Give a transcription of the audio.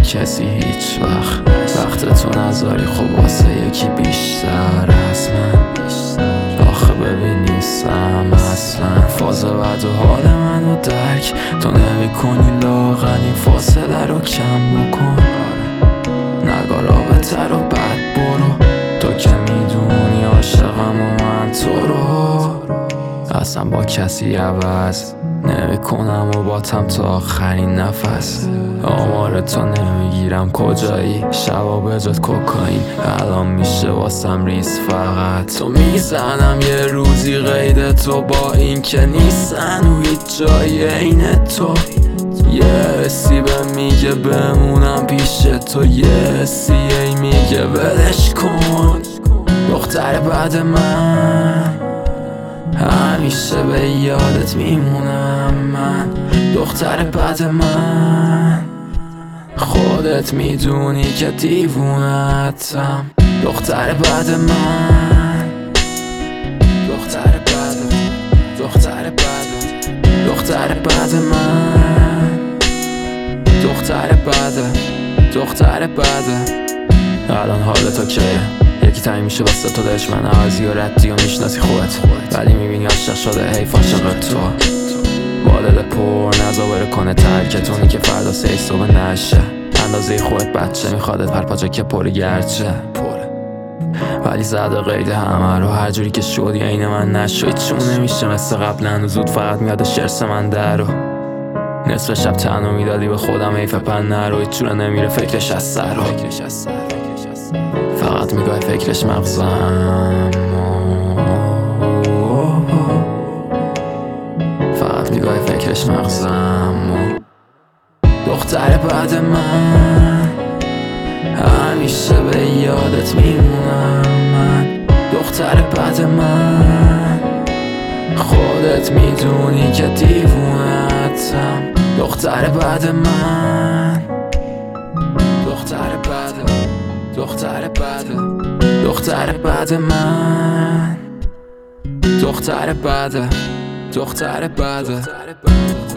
کسی هیچ وقت تو نذاری، خب واسه یکی بیشتر از من. آخه ببین نیستم اصلا فاز بعد و حال منو درک تو نمی کنی، لاغر این فاصله رو کم بکن. نگاه رابطه رو بد برو، تو که میدونی عاشقم و من تو رو اصلا با کسی عوض نمی کنم و باتم تا آخرین نفس. آمار تو نمیگیرم کجایی، شبا به جات کوکائین الان میشه واسم ریز. فقط تو میزنم یه روزی قید تو، با این که نیستن و هیچ جایی عین تو. یه حسی به میگه بمونم پیش تو، یه حسی ای میگه ولش کن. دختر بعد من همیشه به یادت میمونم من. دختر بعد من خودت میدونی که دیوونتم. دختر بعد من، دختر بعد، دختر بعد، دختر بعد من، دختر بعد، دختر بعد. الان حالت کیه؟ یکی تعیین میشه واسه تو دلش من عوضی و ردی و میشناسی خودت، ولی میبینی عاشق شده حیف عاشق تو. با دل پر نزا بره کنه ترکتونی که فردا سه صبح نشه. اندازه خودت بچه میخوادت پر پاچه که پری گرچه ولی زده قید همه رو، هر جوری که شدی عین من نشوی. چون نمیشه مثل قبلا زود فقط میاد شرس من در رو. نصف شب تنو میدادی به خودم حیف پن نرو، هیچ جوره نمیره فکرش از سر رو. فقط میگاه فکرش مغزم، فقط میگاه فکرش مغزم. دختر بعد من همیشه به یادت میمونم من. دختر بعد من خودت میدونی که دیوونتم. دختر بعد من، دختر بعد، دختر بعد، دختر بعد من، دختر بعد، دختر بعد.